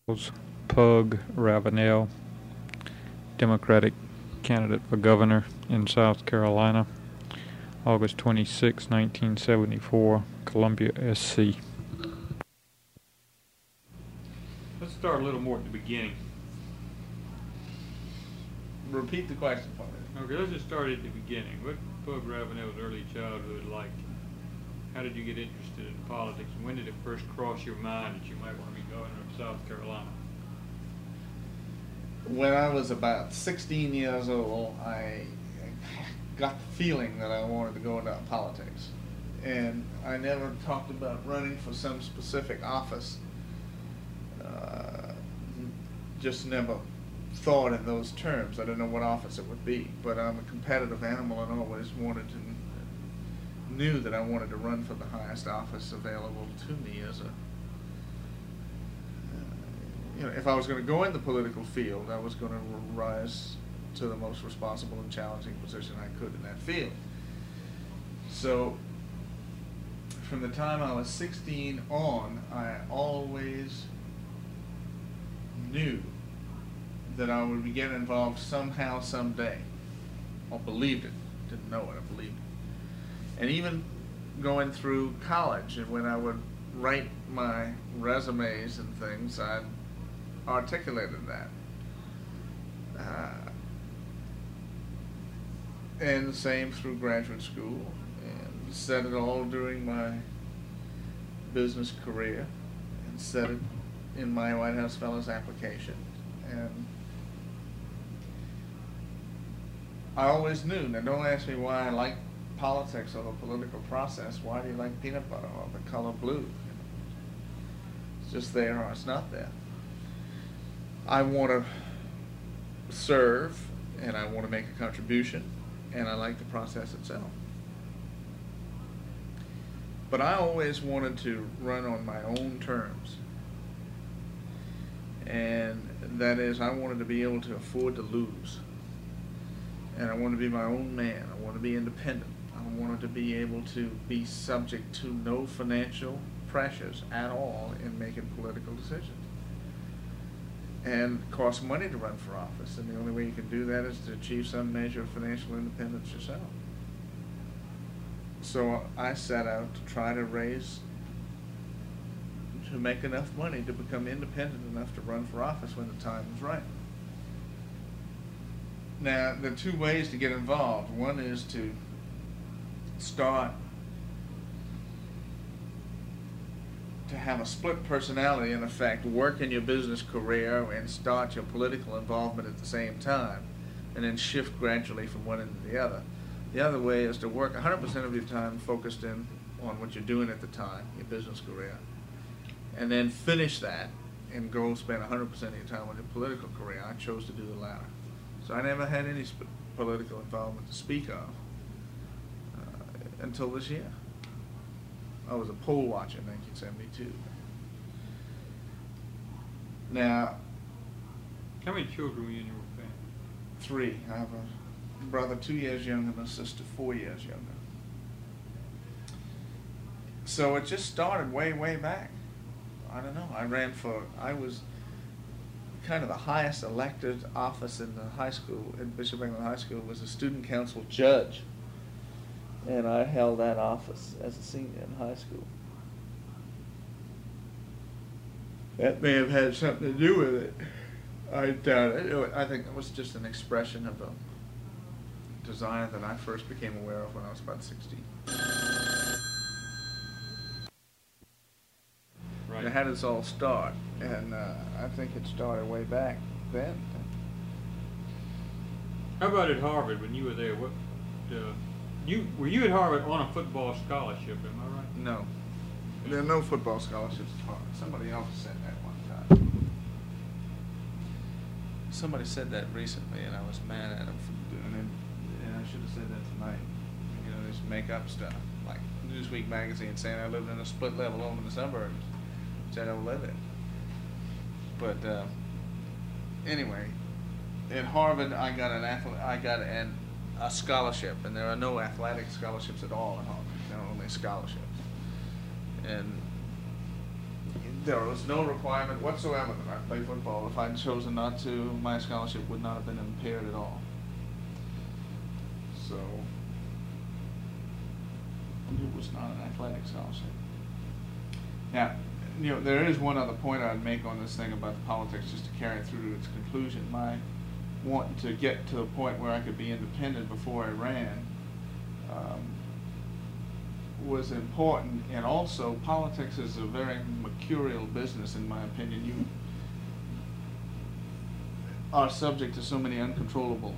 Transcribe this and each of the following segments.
Pug Ravenel, Democratic candidate for governor in South Carolina, August 26, 1974, Columbia, SC. Let's start a little more at the beginning. Repeat the question for me. Okay, let's just start at the beginning. What Pug Ravenel's early childhood like? How did you get interested in politics, and when did it first cross your mind that you might want to be governor of South Carolina? When I was about 16 years old, I got the feeling that I wanted to go into politics. And I never talked about running for some specific office. Just never thought in those terms. I didn't know what office it would be. But I'm a competitive animal and always knew that I wanted to run for the highest office available to me as a if I was going to go in the political field, I was going to rise to the most responsible and challenging position I could in that field. So, from the time I was 16 on, I always knew that I would be getting involved somehow, someday. I believed it. Didn't know it, I believed it. And even going through college, and when I would write my resumes and things, I articulated that. And the same through graduate school, and said it all during my business career, and said it in my White House Fellows application. And I always knew. Now don't ask me why I like politics or the political process. Why do you like peanut butter or the color blue? It's just there or it's not there. I want to serve, and I want to make a contribution, and I like the process itself. But I always wanted to run on my own terms. And that is, I wanted to be able to afford to lose. And I wanted to be my own man. I wanted to be independent. I wanted to be able to be subject to no financial pressures at all in making political decisions. And it costs money to run for office, and the only way you can do that is to achieve some measure of financial independence yourself. So I set out to try to make enough money to become independent enough to run for office when the time was right. Now, there are two ways to get involved. One is to start to have a split personality, in effect, work in your business career and start your political involvement at the same time, and then shift gradually from one end to the other. The other way is to work 100% of your time focused in on what you're doing at the time, your business career, and then finish that and go spend 100% of your time on your political career. I chose to do the latter. So I never had any political involvement to speak of until this year. I was a poll watcher in 1972. Now, how many children were you in your family? 3. I have a brother 2 years younger and a sister 4 years younger. So it just started way, way back. I don't know. I was kind of the highest elected office in the high school, in Bishop England High School, was a student council judge. And I held that office as a senior in high school. That may have had something to do with it. I doubt it. I think it was just an expression of a desire that I first became aware of when I was about 16. Right. How did this all start? And I think it started way back then. How about at Harvard when you were there? What? Were you at Harvard on a football scholarship, am I right? No. There are no football scholarships at Harvard. Somebody else said that one time. Somebody said that recently, and I was mad at them for doing it. And I should have said that tonight. You know, they just make up stuff. Like Newsweek magazine saying I lived in a split level home in the suburbs, which I don't live in. But anyway, at Harvard, I got a scholarship, and there are no athletic scholarships at all at Harvard. There are only scholarships. And there was no requirement whatsoever that I play football. If I'd chosen not to, my scholarship would not have been impaired at all. So it was not an athletic scholarship. Now, you know, there is one other point I'd make on this thing about the politics, just to carry it through to its conclusion. My wanting to get to the point where I could be independent before I ran was important, and also politics is a very mercurial business, in my opinion. You are subject to so many uncontrollable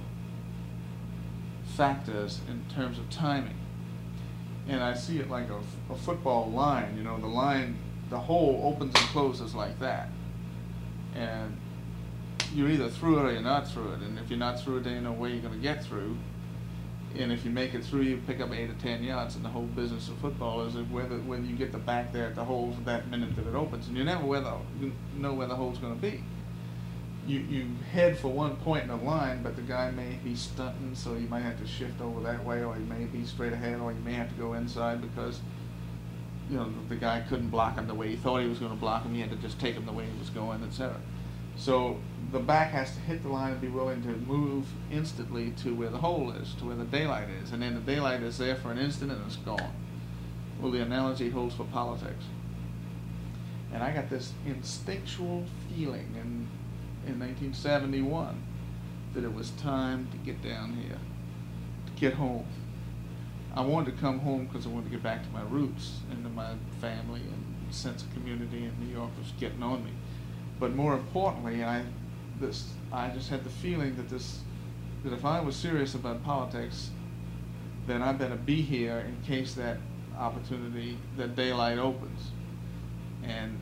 factors in terms of timing. And I see it like a football line. You know, the line, the hole opens and closes like that. And you're either through it or you're not through it. And if you're not through it, then you know where you're going to get through. And if you make it through, you pick up 8 or 10 yards. And the whole business of football is whether you get the back there at the hole for that minute that it opens. And you never know where the hole's going to be. You head for one point in the line, but the guy may be stunting, so you might have to shift over that way, or he may be straight ahead, or you may have to go inside because, you know, the guy couldn't block him the way he thought he was going to block him. He had to just take him the way he was going, etc. So the back has to hit the line and be willing to move instantly to where the hole is, to where the daylight is, and then the daylight is there for an instant and it's gone. Well, the analogy holds for politics. And I got this instinctual feeling in 1971 that it was time to get down here, to get home. I wanted to come home because I wanted to get back to my roots and to my family, and sense of community in New York was getting on me. But more importantly, I just had the feeling that if I was serious about politics, then I better be here in case that opportunity, that daylight opens. And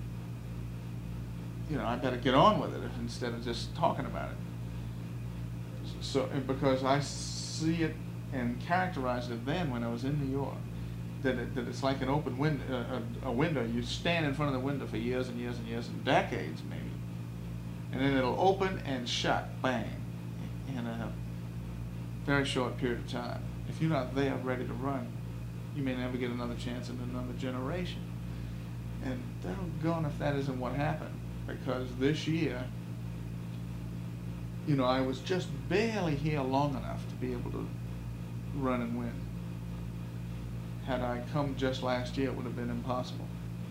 you know, I better get on with it instead of just talking about it. So, because I see it and characterized it then when I was in New York, that it's like an open window, a window. You stand in front of the window for years and years and years and decades maybe, and then it'll open and shut, bang, in a very short period of time. If you're not there ready to run, you may never get another chance in another generation. And doggone if that isn't what happened. Because this year, you know, I was just barely here long enough to be able to run and win. Had I come just last year, it would have been impossible.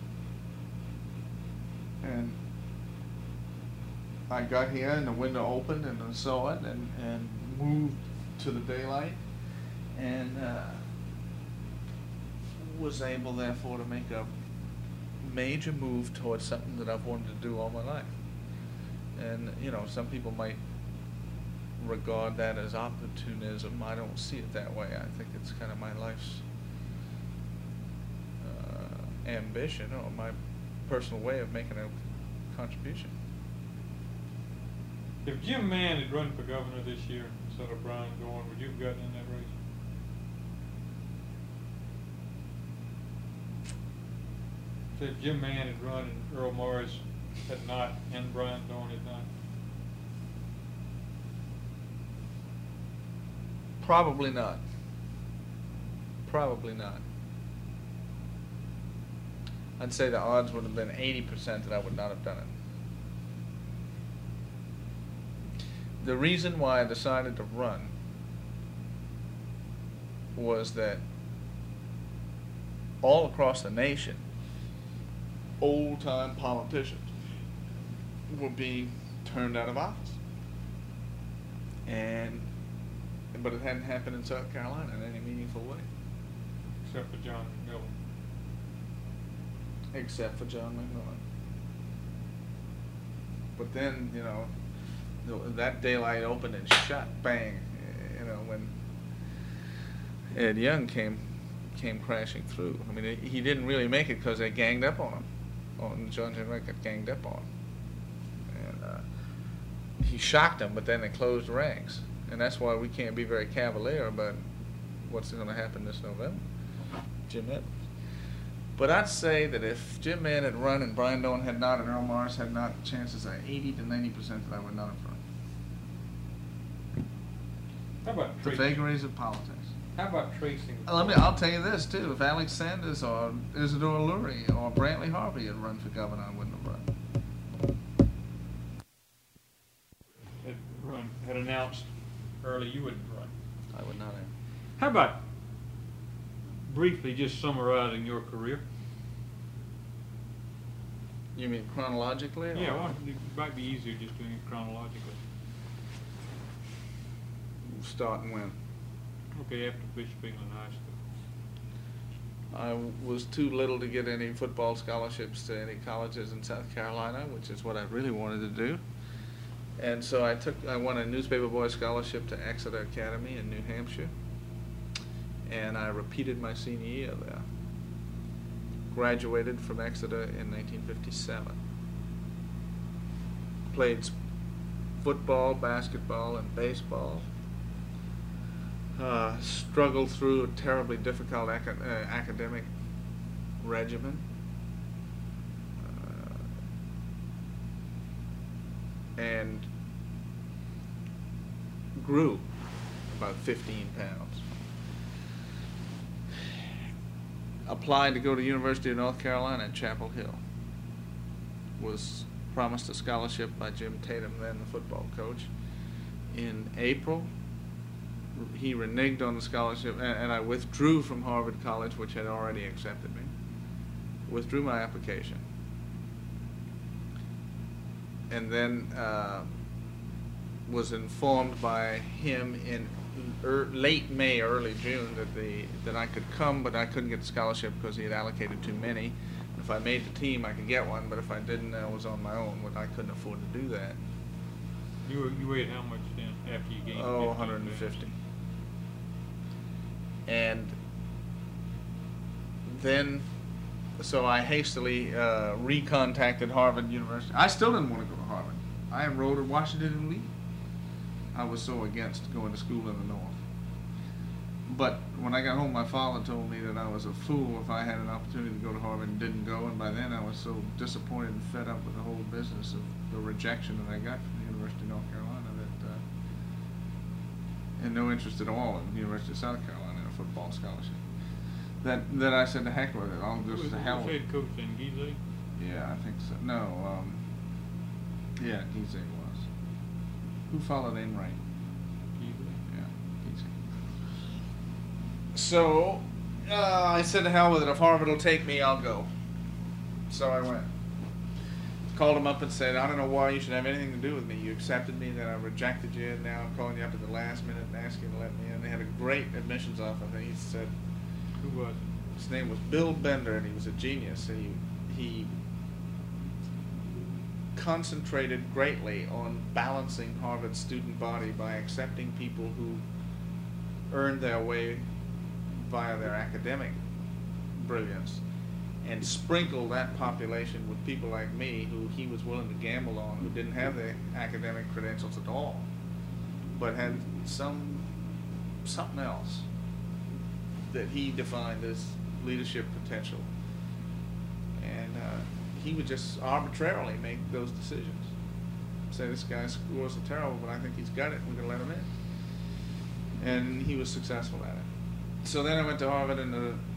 And I got here and the window opened and I saw it and moved to the daylight and was able, therefore, to make a major move towards something that I've wanted to do all my life. And you know, some people might regard that as opportunism. I don't see it that way. I think it's kind of my life's ambition, or my personal way of making a contribution. If Jim Mann had run for governor this year instead of Brian Dorn, would you have gotten in that race? If Jim Mann had run and Earl Morris had not, and Brian Dorn had not? Probably not. Probably not. I'd say the odds would have been 80% that I would not have done it. The reason why I decided to run was that all across the nation, old-time politicians were being turned out of office. But it hadn't happened in South Carolina in any meaningful way. Except for John McMillan. Except for John McMillan. But then, you know, that daylight opened and shut, bang, you know, when Ed Young came crashing through. I mean, he didn't really make it because they ganged up on him. John Henry got ganged up on him. And he shocked them, but then they closed ranks. And that's why we can't be very cavalier about what's going to happen this November. Jim Edwards. But I'd say that if Jim Mann had run and Brian Dorn had not and Earl Morris had not, the chances are 80 to 90% that I would not have run. How about The vagaries of politics. How about tracing? I'll tell you this too. If Alex Sanders or Isidore Lurie or Brantley Harvey had run for governor, I wouldn't have run. Had announced early you wouldn't run. I would not have. How about briefly just summarizing your career? You mean chronologically? Yeah, well, it might be easier just doing it chronologically. Starting when? Okay, after Bishop England High School. I was too little to get any football scholarships to any colleges in South Carolina, which is what I really wanted to do. And so I won a newspaper boy scholarship to Exeter Academy in New Hampshire. And I repeated my senior year there. Graduated from Exeter in 1957. Played football, basketball, and baseball. Struggled through a terribly difficult academic regimen. And grew about 15 pounds. Applied to go to the University of North Carolina at Chapel Hill. Was promised a scholarship by Jim Tatum, then the football coach. In April, he reneged on the scholarship, and I withdrew from Harvard College, which had already accepted me. Withdrew my application. And then was informed by him in late May, early June, that I could come, but I couldn't get the scholarship because he had allocated too many. If I made the team, I could get one, but if I didn't, I was on my own. But I couldn't afford to do that. You weighed how much then after you gained? 150. And then, so I hastily recontacted Harvard University. I still didn't want to go to Harvard. I enrolled at Washington and Lee. I was so against going to school in the North. But when I got home, my father told me that I was a fool if I had an opportunity to go to Harvard and didn't go. And by then, I was so disappointed and fed up with the whole business of the rejection that I got from the University of North Carolina and no interest at all in the University of South Carolina in a football scholarship. That I said, to heck with it. I'll just to hell with it. Head coach in Gizeh? Yeah, I think so. No, yeah, Gizeh was. Who followed Enright? Gizeh. Yeah, Gizeh. So, I said, to hell with it. If Harvard will take me, I'll go. So I went. Called him up and said, I don't know why you should have anything to do with me. You accepted me, then I rejected you, and now I'm calling you up at the last minute and asking you to let me in. They had a great admissions offer. He said, Who was it? his name was Bill Bender, and he was a genius. He concentrated greatly on balancing Harvard's student body by accepting people who earned their way via their academic brilliance, and sprinkle that population with people like me who he was willing to gamble on, who didn't have the academic credentials at all, but had something else that he defined as leadership potential. And he would just arbitrarily make those decisions. Say, this guy scores are terrible, but I think he's got it, we're going to let him in. And he was successful at it. So then I went to Harvard in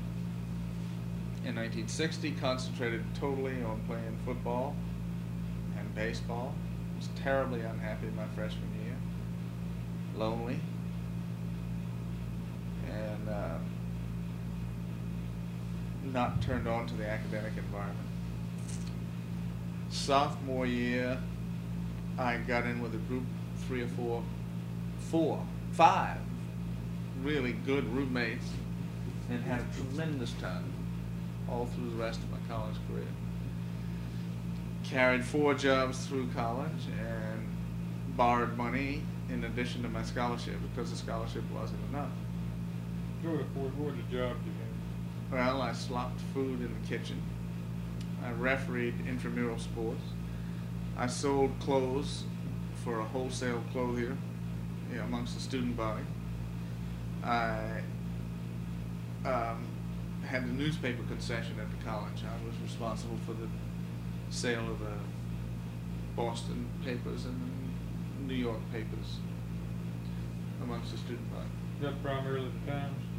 1960, concentrated totally on playing football and baseball. Was terribly unhappy my freshman year. Lonely. And not turned on to the academic environment. Sophomore year, I got in with a group, 5 really good roommates, and had a tremendous time all through the rest of my college career. Carried 4 jobs through college and borrowed money in addition to my scholarship because the scholarship wasn't enough. What were the jobs you had? Well, I slopped food in the kitchen. I refereed intramural sports. I sold clothes for a wholesale clothier amongst the student body. I had the newspaper concession at the college. I was responsible for the sale of the Boston papers and the New York papers amongst the student body. Is that primarily the Times?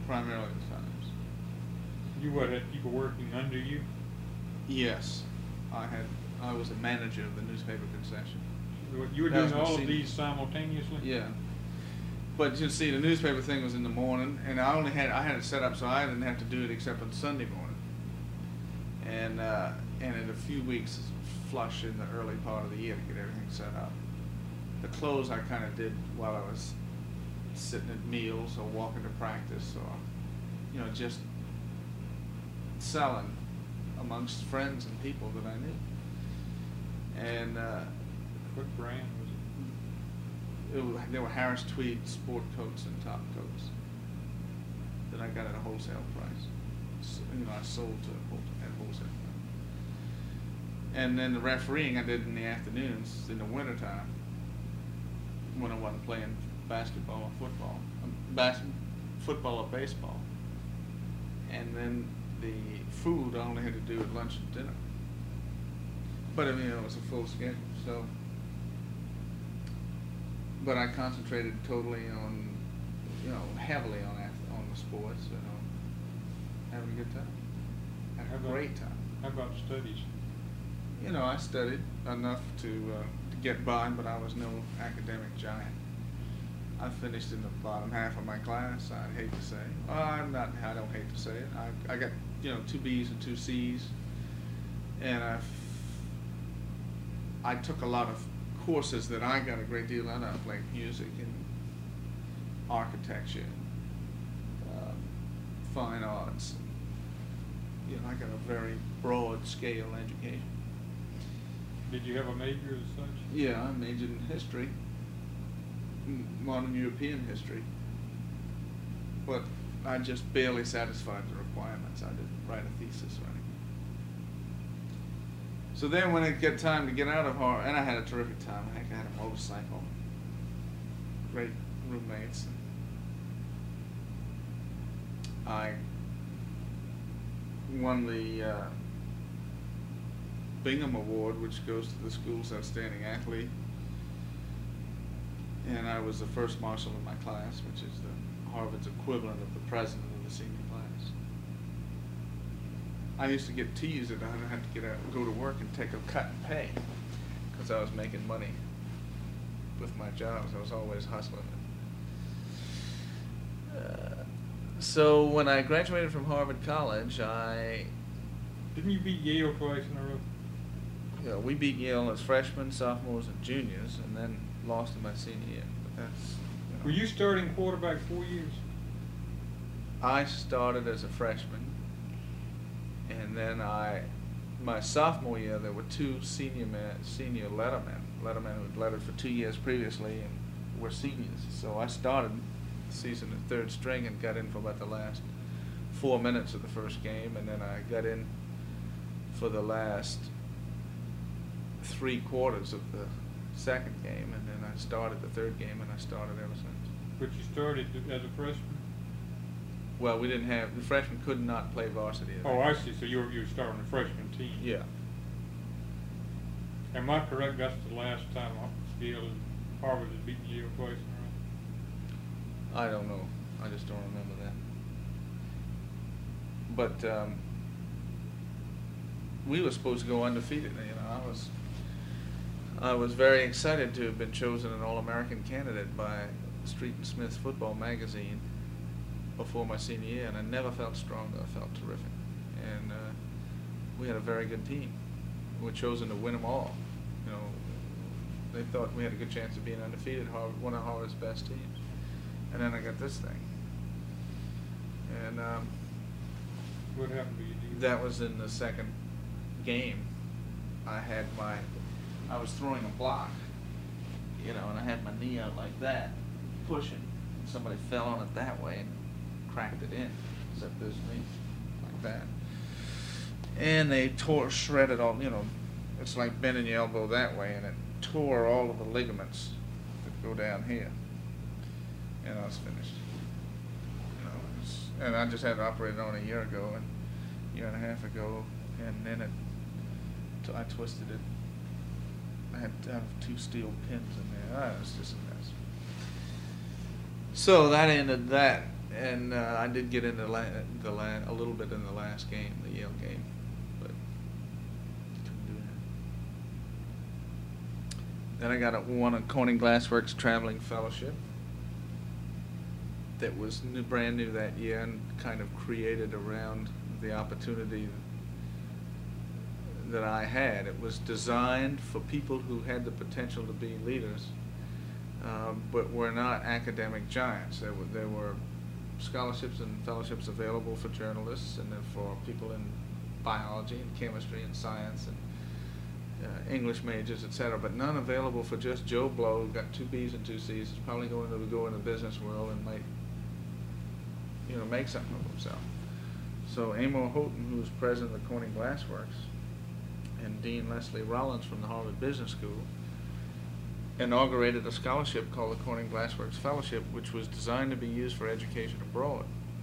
Primarily the Times. You what, had people working under you? Yes, I was a manager of the newspaper concession. You were That was doing my all of senior- these simultaneously? Yeah. But you see, the newspaper thing was in the morning, and I had it set up so I didn't have to do it except on Sunday morning. And in a few weeks, flush in the early part of the year to get everything set up. The close I kind of did while I was sitting at meals or walking to practice, or just selling amongst friends and people that I knew. And What brand was it? There were Harris Tweed sport coats and top coats that I got at a wholesale price. So, I sold at wholesale. And then the refereeing I did in the afternoons in the wintertime when I wasn't playing basketball or football. Football or baseball. And then the food I only had to do at lunch and dinner. But it was a full schedule, so. But I concentrated totally on, heavily on the sports, having a good time, having a great time. How about studies? I studied enough to get by, but I was no academic giant. I finished in the bottom half of my class. I'd hate to say. I don't hate to say it. I got 2 B's and 2 C's, and I took a lot of courses that I got a great deal out of, like music and architecture, fine arts. I got a very broad scale education. Did you have a major as such? Yeah, I majored in history, modern European history, but I just barely satisfied the requirements. I didn't write a thesis or anything. So then when it got time to get out of Harvard, and I had a terrific time. Heck, I had a motorcycle, great roommates. I won the Bingham Award, which goes to the school's outstanding athlete. And I was the first marshal of my class, which is Harvard's equivalent of the president of the senior class. I used to get teased that I didn't have to go to work and take a cut in pay because I was making money with my jobs. I was always hustling. So when I graduated from Harvard College, Didn't you beat Yale twice in a row? we beat Yale as freshmen, sophomores, and juniors, and then lost in my senior year. But that's. Were you starting quarterback 4 years? I started as a freshman, and then my sophomore year, there were 2 senior lettermen who had lettered for 2 years previously and were seniors. So I started the season at 3rd string and got in for about the last 4 minutes of the first game, and then I got in for the last 3 quarters of the second game, and then I started the 3rd game, and I started ever since. But you started as a freshman? Well, we didn't have, the freshmen could not play varsity. Oh, I see. So you were starting the freshman team. Yeah. Am I correct? That's the last time Harvard has beaten Yale twice in a row? I don't know. I just don't remember that. But we were supposed to go undefeated. I was very excited to have been chosen an All-American candidate by Street and Smith Football Magazine before my senior year, and I never felt stronger. I felt terrific. And we had a very good team. We were chosen to win them all. They thought we had a good chance of being undefeated, one of Harvard's best teams. And then I got this thing. And what happened to you? That was in the second game. I was throwing a block, and I had my knee out like that, pushing. And somebody fell on it that way and cracked it in, except this knee, like that. And they shredded all, it's like bending your elbow that way, and it tore all of the ligaments that go down here. And I was finished. And I just had it operated on a year ago, and a year and a half ago, and then I twisted it. I had to have 2 steel pins in there. It was just a mess. So that ended that. And I did get into a little bit in the last game, the Yale game, but couldn't do that. Then I won a Corning Glassworks Traveling Fellowship that was brand new that year and kind of created around the opportunity that I had. It was designed for people who had the potential to be leaders, but were not academic giants. There were scholarships and fellowships available for journalists and then for people in biology and chemistry and science and English majors, etc., but none available for just Joe Blow, who got 2 B's and 2 C's, is probably going to go in the business world and might, make something of himself. So Amor Houghton, who was president of Corning Glassworks, and Dean Leslie Rollins from the Harvard Business School, inaugurated a scholarship called the Corning Glassworks Fellowship, which was designed to be used for education abroad.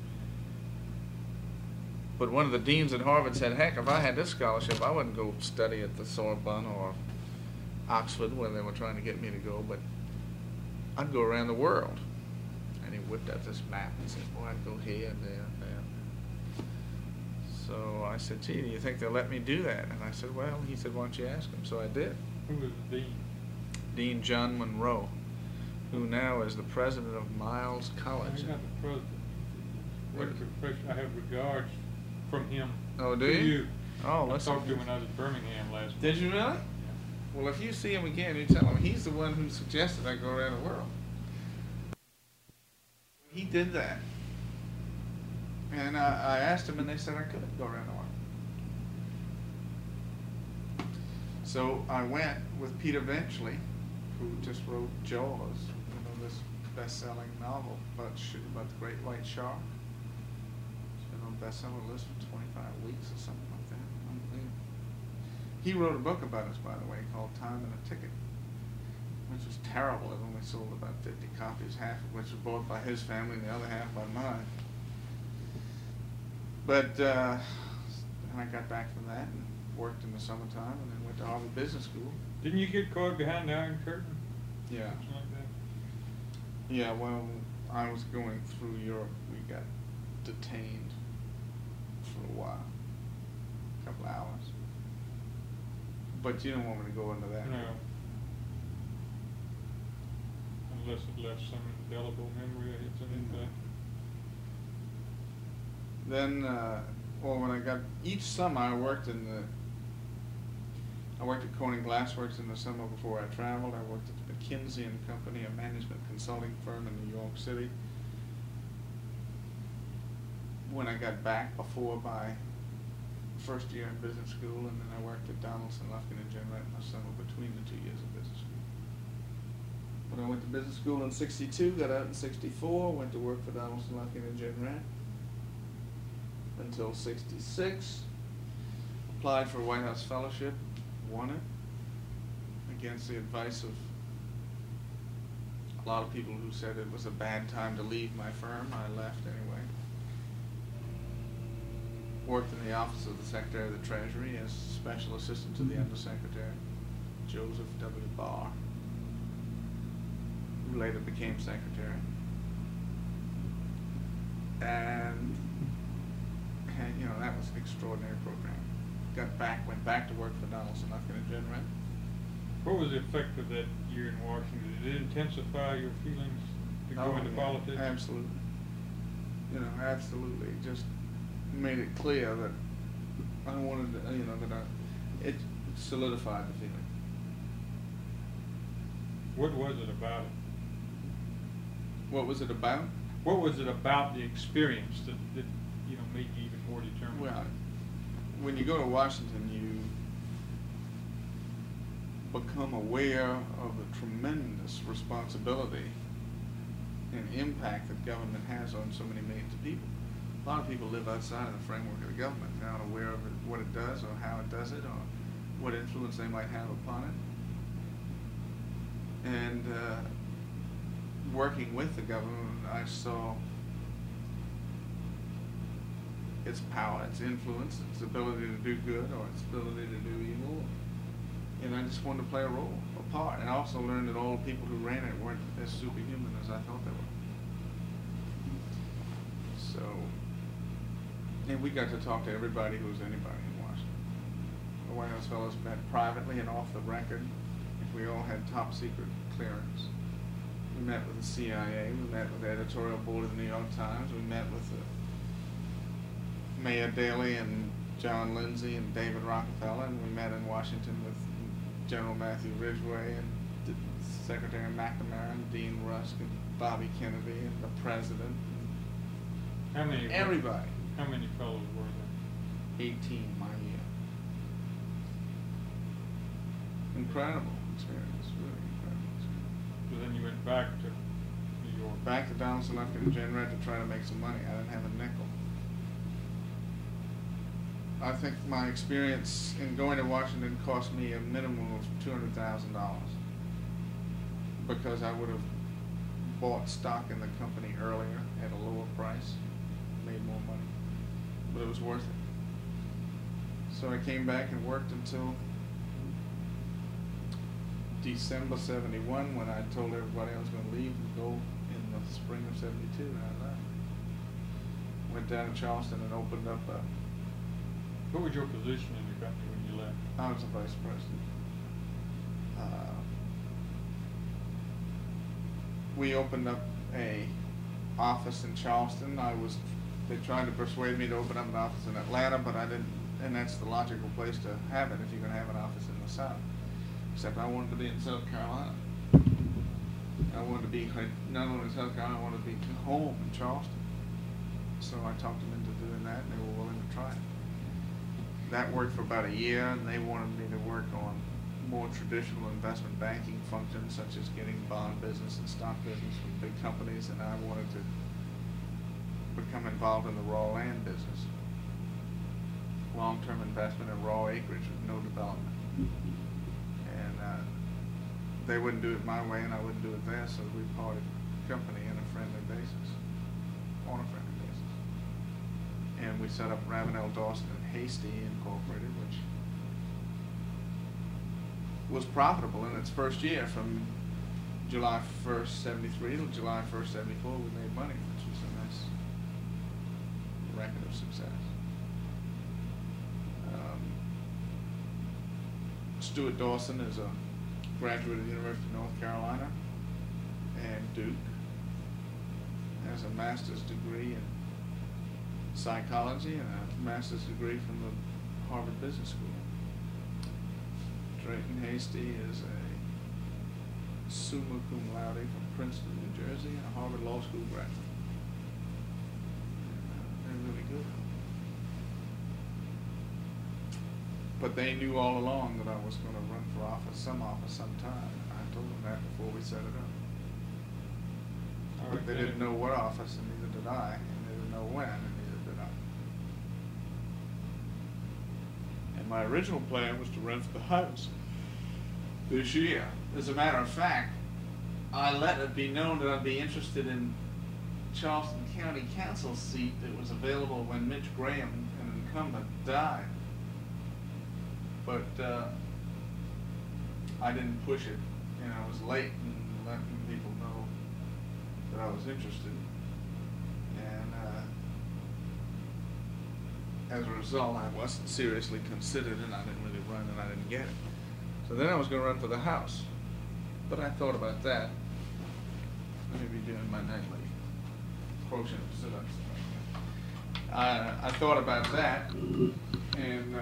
But one of the deans at Harvard said, heck, if I had this scholarship, I wouldn't go study at the Sorbonne or Oxford, where they were trying to get me to go, but I'd go around the world. And he whipped out this map and said, boy, I'd go here, there, there. So I said, gee, do you think they'll let me do that? And I said, well, he said, why don't you ask them? So I did. Who was the dean? Dean John Monroe, who now is the president of Miles College. He's not the president. I have regards from him. Oh, do to you? Oh, I let's talked to him when I was at Birmingham last week. Did you really? Yeah. Well, if you see him again, you tell him he's the one who suggested I go around the world. He did that. And I asked him, and they said I couldn't go around the world. So I went with Peter Benchley, who just wrote Jaws, this best-selling novel about the great white shark. It's been on the bestseller list for 25 weeks or something like that. Unbelievable. He wrote a book about us, by the way, called Time and a Ticket, which was terrible. It only sold about 50 copies, half of which were bought by his family and the other half by mine. But I got back from that and worked in the summertime and then went to Harvard Business School. Didn't you get caught behind the Iron Curtain? Yeah. Something like that? Yeah, well, I was going through Europe. We got detained for a while, a couple hours. But you don't want me to go into that. No. Unless it left some indelible memory or anything. Then, well, when I got, each summer I worked at Corning Glassworks in the summer before I traveled. I worked at McKinsey & Company, a management consulting firm in New York City. When I got back before my first year in business school, and then I worked at Donaldson, Lufkin & Jenrette in the summer between the 2 years of business school. When I went to business school in '62, got out in '64, went to work for Donaldson, Lufkin & Jenrette until '66. Applied for a White House Fellowship, won it, against the advice of a lot of people who said it was a bad time to leave my firm. I left anyway. Worked in the office of the Secretary of the Treasury as Special Assistant to the Undersecretary, Joseph W. Barr, who later became Secretary. And that was an extraordinary program. Went back to work for Donaldson, Lufkin & Jenrette. What was the effect of that year in Washington? Did it intensify your feelings to go into politics? Absolutely. Absolutely. It just made it clear that I wanted to, it solidified the feeling. What was it about it? What was it about? What was it about the experience that made you even more determined? Well, when you go to Washington, you become aware of the tremendous responsibility and impact that government has on so many millions of people. A lot of people live outside of the framework of the government. They're not aware of what it does or how it does it or what influence they might have upon it. And working with the government, I saw its power, its influence, its ability to do good or its ability to do evil. And I just wanted to play a part. And I also learned that all the people who ran it weren't as superhuman as I thought they So, and we got to talk to everybody who was anybody in Washington. The White House fellows met privately and off the record. We all had top secret clearance. We met with the CIA. We met with the editorial board of the New York Times. We met with Mayor Daley and John Lindsay and David Rockefeller, and we met in Washington with General Matthew Ridgway and Secretary McNamara and Dean Rusk and Bobby Kennedy and the President. How many? Everybody. How many fellows were there? 18 my year. Incredible experience, really incredible experience. So then you went back to New York. Back to Donaldson, Lufkin, and Jenrette to try to make some money. I didn't have a nickel. I think my experience in going to Washington cost me a minimum of $200,000 because I would have bought stock in the company earlier at a lower price, made more money, but it was worth it. So I came back and worked until December '71 when I told everybody I was going to leave and go in the spring of '72, and I left. Went down to Charleston and opened up a... What was your position in the company when you left? I was a vice president. We opened up a office in Charleston. They tried to persuade me to open up an office in Atlanta, but I didn't, and that's the logical place to have it if you're going to have an office in the South. Except I wanted to be in South Carolina. I wanted to be, not only in South Carolina, I wanted to be home in Charleston. So I talked them into doing that, and they were willing to try it. That worked for about a year, and they wanted me to work on more traditional investment banking functions, such as getting bond business and stock business from big companies, and I wanted to become involved in the raw land business. Long-term investment in raw acreage with no development. And they wouldn't do it my way, and I wouldn't do it theirs, so we parted company on a friendly basis. And we set up Ravenel, Dawson, and Hasty Incorporated, which was profitable in its first year. From July 1st, '73 to July 1st, '74, we made money, which was a nice record of success. Stuart Dawson is a graduate of the University of North Carolina and Duke. Has a master's degree in psychology and a master's degree from the Harvard Business School. Drayton Hasty is a summa cum laude from Princeton, New Jersey, and a Harvard Law School graduate. They're really good. But they knew all along that I was going to run for office sometime. I told them that before we set it up. But they didn't know what office, and neither did I, and they didn't know when, and neither did I. And my original plan was to run for the House this year. As a matter of fact, I let it be known that I'd be interested in Charleston County Council seat that was available when Mitch Graham, an incumbent, died. But I didn't push it, and I was late in letting people know that I was interested. And as a result, I wasn't seriously considered, and I didn't really run, and I didn't get it. So then I was going to run for the House. But I thought about that. Let me be doing my nightly quotient sit-ups. I thought about that, and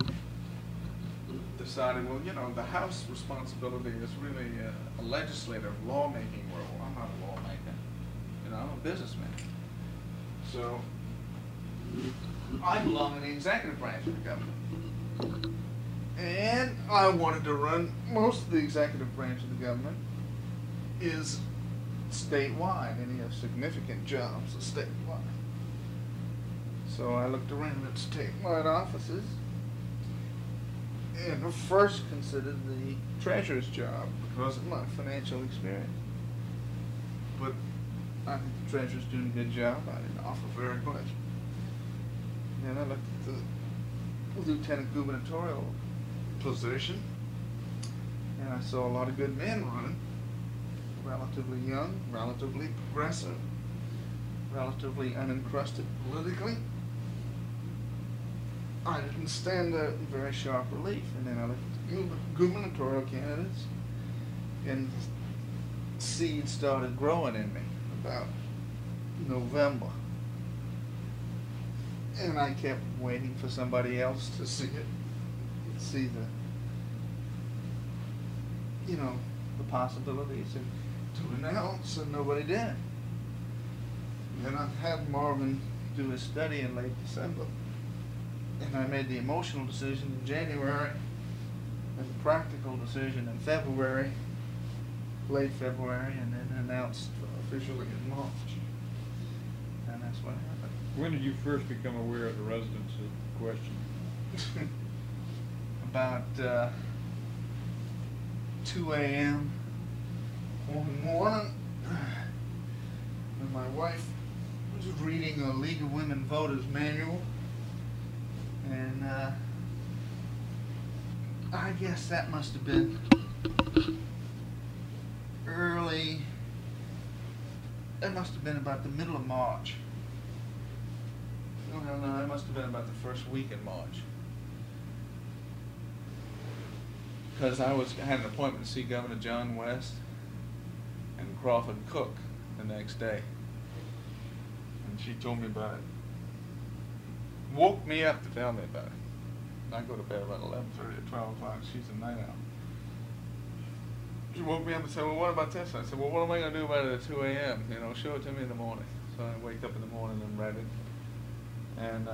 decided, well, you know, the House responsibility is really a legislative, lawmaking role. I'm not a lawmaker. You know, I'm a businessman. So I belong in the executive branch of the government. And I wanted to run, most of the executive branch of the government is statewide. Any of significant jobs are statewide. So I looked around at statewide offices and first considered the treasurer's job because of my financial experience. But I think the treasurer's doing a good job. I didn't offer very much. Then I looked at the lieutenant gubernatorial position, and I saw a lot of good men running, relatively young, relatively progressive, relatively unencrusted politically. I didn't stand a very sharp relief, and then I looked at gubernatorial candidates, and seeds started growing in me about November. And I kept waiting for somebody else to see it, see the possibilities and to announce, and nobody did. Then I had Marvin do his study in late December, and I made the emotional decision in January, and the practical decision in February, late February, and then announced officially in March. And that's what happened. When did you first become aware of the residency question? About 2 a.m. one morning, when my wife was reading a League of Women Voters manual, and I guess that must have been early. That must have been about the middle of March. No, it must have been about the first week in March. Because I had an appointment to see Governor John West and Crawford Cook the next day. And she told me about it. Woke me up to tell me about it. I go to bed about 11:30 or 12 o'clock. She's a night owl. She woke me up and said, well, what about this? I said, well, what am I going to do about it at 2 a.m.? Show it to me in the morning. So I wake up in the morning and read it. And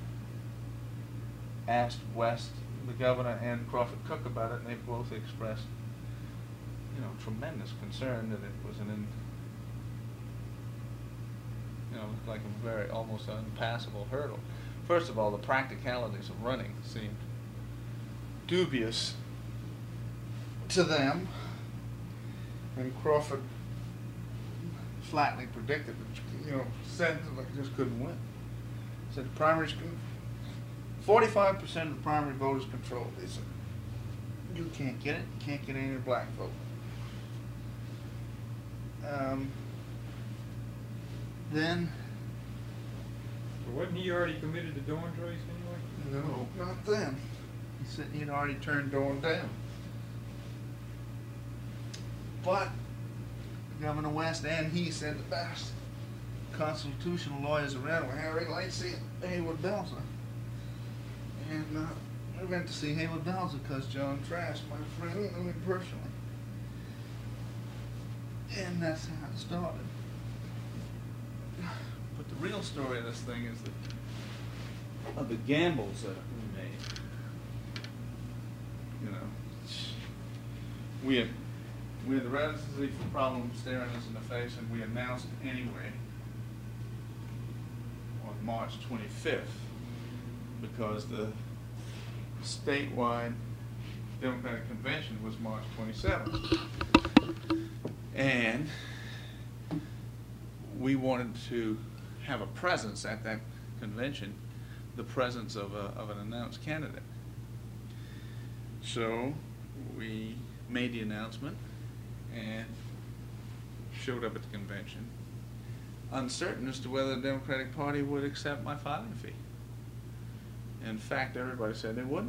asked West, the governor, and Crawford Cook about it, and they both expressed, tremendous concern that it was like a very almost unpassable hurdle. First of all, the practicalities of running seemed dubious to them, and Crawford flatly predicted that, said that I just couldn't win. Said the primaries, 45% of the primary voters controlled. They said, you can't get it. You can't get any black vote. Then. Well, wasn't he already committed to Dawn Trace anyway? No, not then. He said he'd already turned Dawn down. But Governor West and he said the best constitutional lawyers around were Harry Lightsey and Hayward Belzer. And I went to see Hayward Belzer because John Trask, my friend, knew him personally. And that's how it started. But the real story of this thing is of the gambles that we made. We had the residency problem staring us in the face, and we announced it anyway on March 25th because the statewide Democratic Convention was March 27th. And we wanted to have a presence at that convention, the presence of an announced candidate. So we made the announcement and showed up at the convention, uncertain as to whether the Democratic Party would accept my filing fee. In fact, everybody said they wouldn't.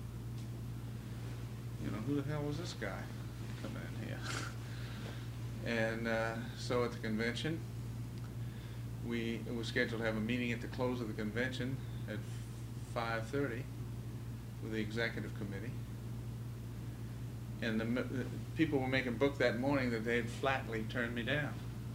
Who the hell was this guy coming in here? And so at the convention, it was scheduled to have a meeting at the close of the convention at 5:30 with the executive committee. And the people were making book that morning that they had flatly turned me down.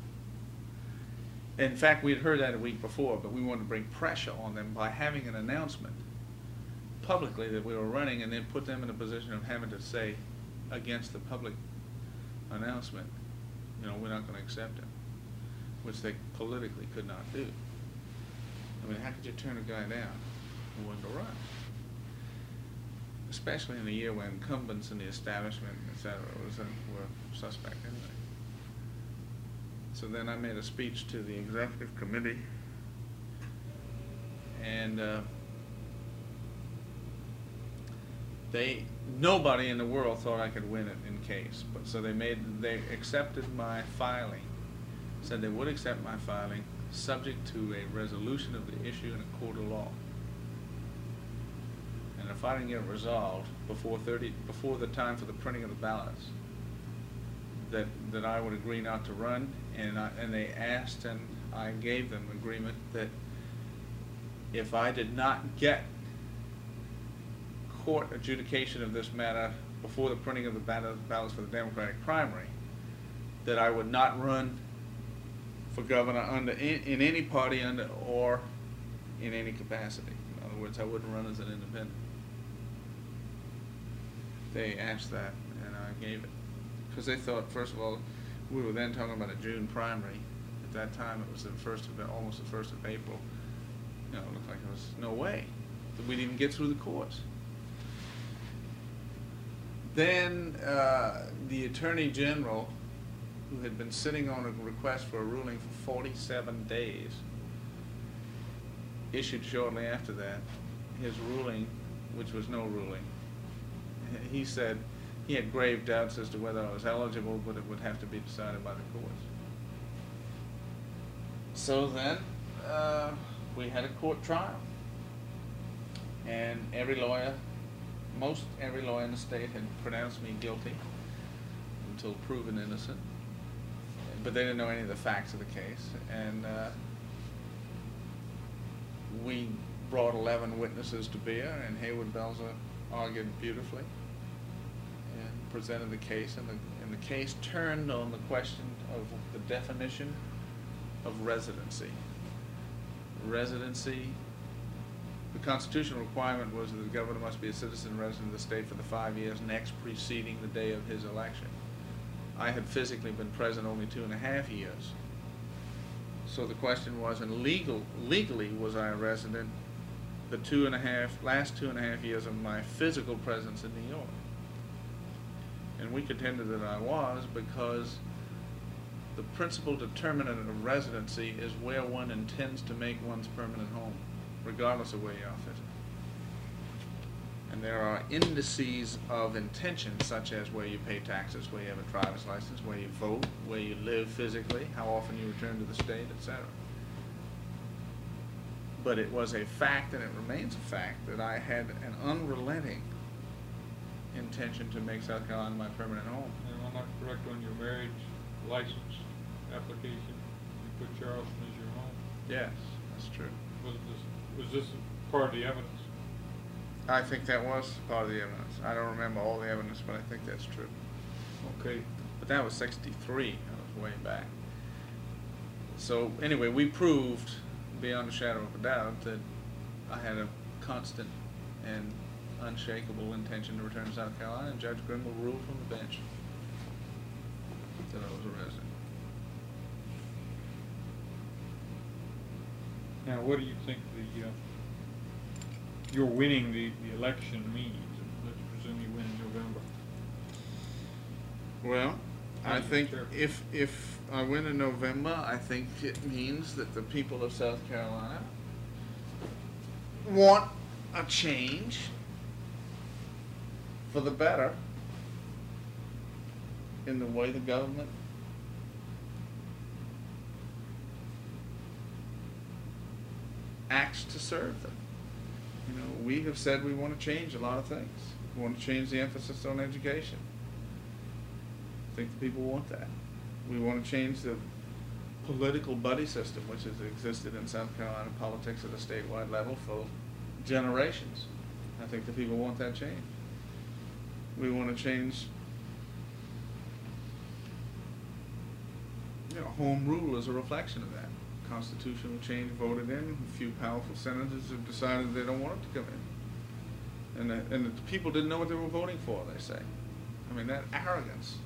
In fact, we had heard that a week before, but we wanted to bring pressure on them by having an announcement publicly that we were running, and then put them in a position of having to say against the public announcement, we're not going to accept him, which they politically could not do. I mean, how could you turn a guy down who wanted to run? Especially in a year when incumbents in the establishment, etc., were suspect anyway. So then I made a speech to the executive committee, and nobody in the world thought I could win it in case. But so they accepted my filing, said they would accept my filing, subject to a resolution of the issue in a court of law. And if I didn't get it resolved before the time for the printing of the ballots, that I would agree not to run, and they asked, and I gave them agreement that if I did not get court adjudication of this matter before the printing of the ballots for the Democratic primary, that I would not run for governor in any party or in any capacity. In other words, I wouldn't run as an independent. They asked that, and I gave it. Because they thought, first of all, we were then talking about a June primary. At that time, it was almost the 1st of April. You know, it looked like there was no way that we'd even get through the courts. Then the Attorney General, who had been sitting on a request for a ruling for 47 days, issued shortly after that his ruling, which was no ruling. He said he had grave doubts as to whether I was eligible, but it would have to be decided by the courts. So then we had a court trial, and most every lawyer in the state had pronounced me guilty until proven innocent, but they didn't know any of the facts of the case. And we brought 11 witnesses to bear, and Hayward Belzer argued beautifully and presented the case, and the case turned on the question of the definition of residency. Residency, the constitutional requirement was that the governor must be a citizen resident of the state for the 5 years next preceding the day of his election. I had physically been present only 2.5 years. So the question was, and legally was I a resident the last 2.5 years of my physical presence in New York? And we contended that I was, because the principal determinant of residency is where one intends to make one's permanent home, regardless of where you are physically. And there are indices of intention, such as where you pay taxes, where you have a driver's license, where you vote, where you live physically, how often you return to the state, etc. But it was a fact, and it remains a fact, that I had an unrelenting intention to make South Carolina my permanent home. And I'm not correct on your marriage license application. You put Charleston as your home. Yes, that's true. Was this part of the evidence? I think that was part of the evidence. I don't remember all the evidence, but I think that's true. Okay. But that was 63. That was way back. So anyway, we proved beyond a shadow of a doubt that I had a constant and unshakable intention to return to South Carolina, and Judge Grimble ruled from the bench that I was a resident. Now, what do you think you're winning the election means? Let's presume you win in November. Well, I think if I win in November, I think it means that the people of South Carolina want a change for the better in the way the government acts to serve them. You know, we have said we want to change a lot of things. We want to change the emphasis on education. I think the people want that. We want to change the political buddy system, which has existed in South Carolina politics at a statewide level for generations. I think the people want that change. We want to change, home rule as a reflection of that. Constitutional change voted in. A few powerful senators have decided they don't want it to come in. And the people didn't know what they were voting for, they say. I mean, that arrogance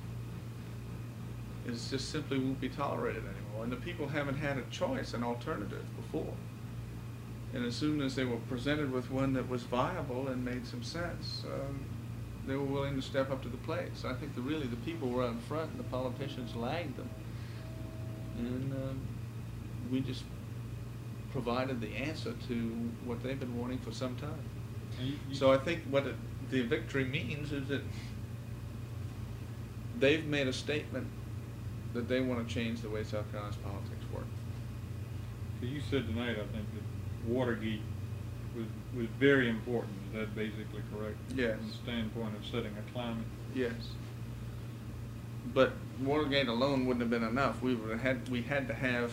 is just simply won't be tolerated anymore. And the people haven't had a choice, an alternative before. And as soon as they were presented with one that was viable and made some sense, they were willing to step up to the plate. So I think really the people were out front and the politicians lagged them. And we just provided the answer to what they've been wanting for some time. So I think what the victory means is that they've made a statement that they want to change the way South Carolina's politics work. So you said tonight, I think, that Watergate was very important. Is that basically correct? Yes. From the standpoint of setting a climate. Yes. But Watergate alone wouldn't have been enough. We had to have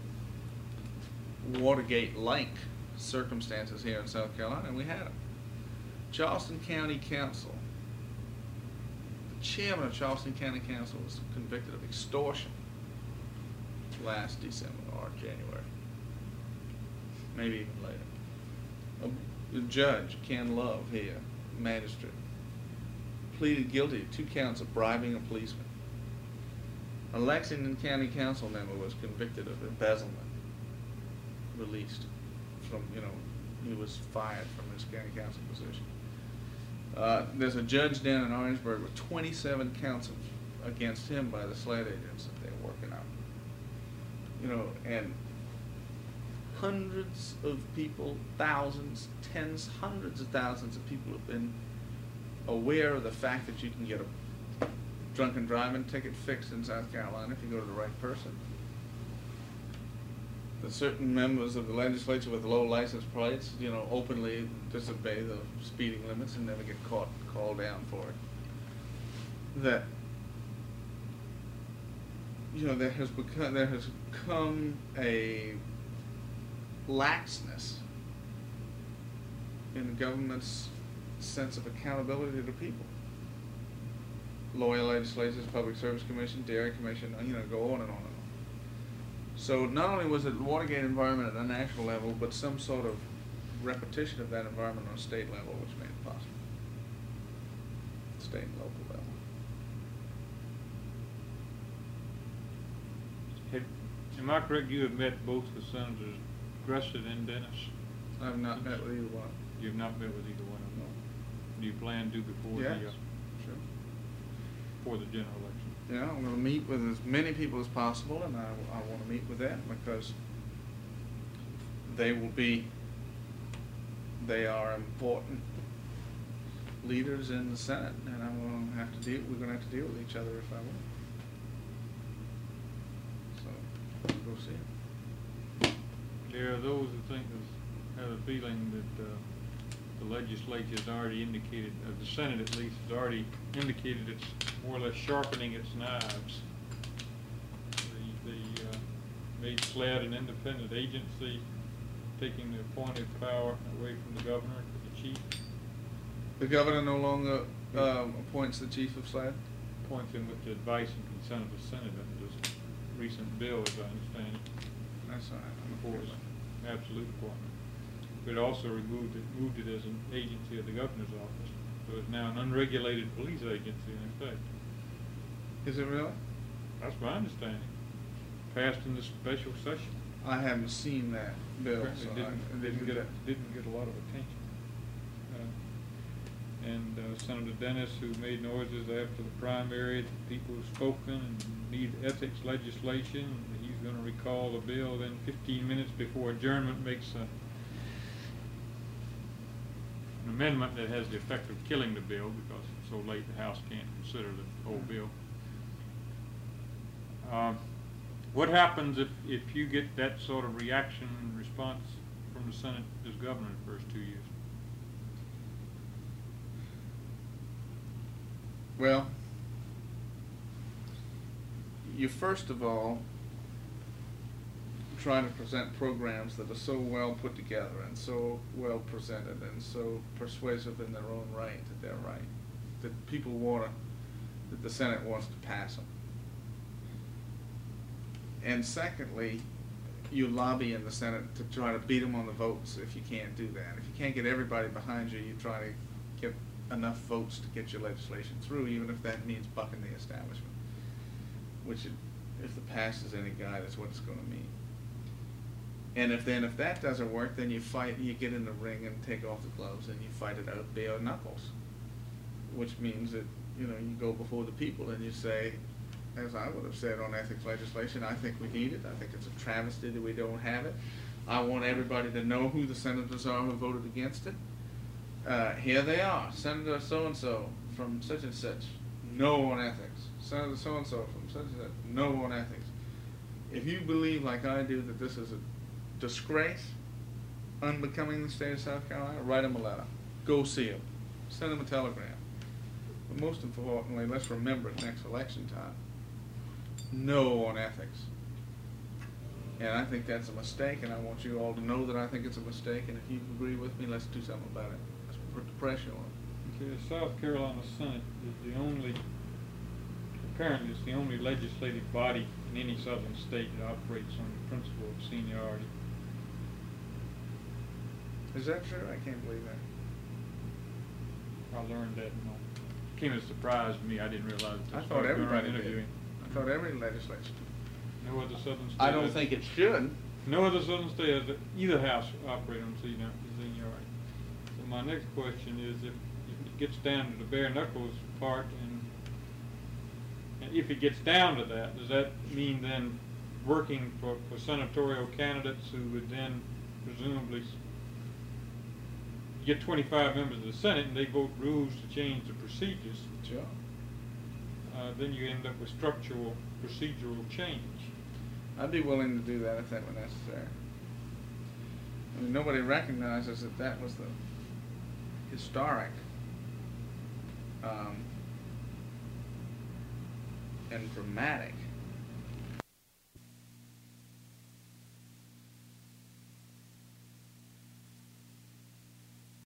Watergate-like circumstances here in South Carolina, and we had them. Charleston County Council. The chairman of Charleston County Council was convicted of extortion last December or January, maybe even later. The judge, Ken Love here, magistrate, pleaded guilty to 2 counts of bribing a policeman. A Lexington County Council member was convicted of embezzlement, released from, he was fired from his county council position. There's a judge down in Orangeburg with 27 counts against him by the SLED agents that they're working on. And hundreds of people, thousands, tens, hundreds of thousands of people have been aware of the fact that you can get a drunken driving ticket fixed in South Carolina if you go to the right person. That certain members of the legislature with low license plates, openly disobey the speeding limits and never get called down for it. That there has come a laxness in the government's sense of accountability to people. Lawyer legislators, Public Service Commission, Dairy Commission, go on and on and on. So not only was it the Watergate environment at a national level, but some sort of repetition of that environment on a state level, which made it possible. State and local level. Am I correct, you have met both the Senators Gressett and Dennis? I have not met with either one. You have not met with either one of them? Do you plan to before Yes, the sure. before the general election? Yeah, I'm going to meet with as many people as possible, and I want to meet with them because they are important leaders in the Senate, and we're going to have to deal with each other if I will. So, we'll go see them. There are those who have a feeling that the legislature has already indicated, the Senate at least, has already indicated it's more or less sharpening its knives. They made SLED an independent agency, taking the appointed power away from the governor to the chief. The governor no longer appoints the chief of SLED? Appoints him with the advice and consent of the Senate under this recent bill, as I understand it. That's all right. For its absolute appointment. But it also moved it as an agency of the governor's office. So it's now an unregulated police agency in effect. Is it really? That's my understanding. Passed in the special session. I haven't seen that bill, Apparently so didn't get a lot of attention. Senator Dennis, who made noises after the primary that people have spoken and need ethics legislation, he's going to recall the bill. Then 15 minutes before adjournment makes an amendment that has the effect of killing the bill because it's so late the House can't consider the whole bill. What happens if you get that sort of reaction and response from the Senate as governor the first 2 years? Well, you first of all try to present programs that are so well put together and so well presented and so persuasive in their own right that they're right, that people that the Senate wants to pass them. And secondly, you lobby in the Senate to try to beat them on the votes if you can't do that. If you can't get everybody behind you, you try to get enough votes to get your legislation through, even if that means bucking the establishment, which if the past is any guide, that's what it's going to mean. And if that doesn't work, then you get in the ring and take off the gloves and you fight it out bare knuckles, which means that you go before the people and you say, as I would have said on ethics legislation, I think we need it. I think it's a travesty that we don't have it. I want everybody to know who the senators are who voted against it. Here they are, Senator so-and-so from such and such, no on ethics. Senator so-and-so from such and such, no on ethics. If you believe, like I do, that this is disgrace, unbecoming the state of South Carolina, write them a letter. Go see them. Send them a telegram. But most importantly, let's remember it next election time. No on ethics. And I think that's a mistake, and I want you all to know that I think it's a mistake, and if you agree with me, let's do something about it. Let's put the pressure on. Okay, the South Carolina Senate is the only, apparently it's the only legislative body in any southern state that operates on the principle of seniority. Is that true? I can't believe that. I learned that, and it came as a surprise to me. I didn't realize it. I thought everybody did. Interviewing. I thought every legislature did. No other southern state. I don't think it should. No other southern state has either house operate on seniority. So my next question is, if it gets down to the bare knuckles part, and if it gets down to that, does that mean then working for senatorial candidates who would then presumably get 25 members of the Senate and they vote rules to change the procedures? Sure. Then you end up with structural, procedural change. I'd be willing to do that if that were necessary. I mean, nobody recognizes that that was the historic and dramatic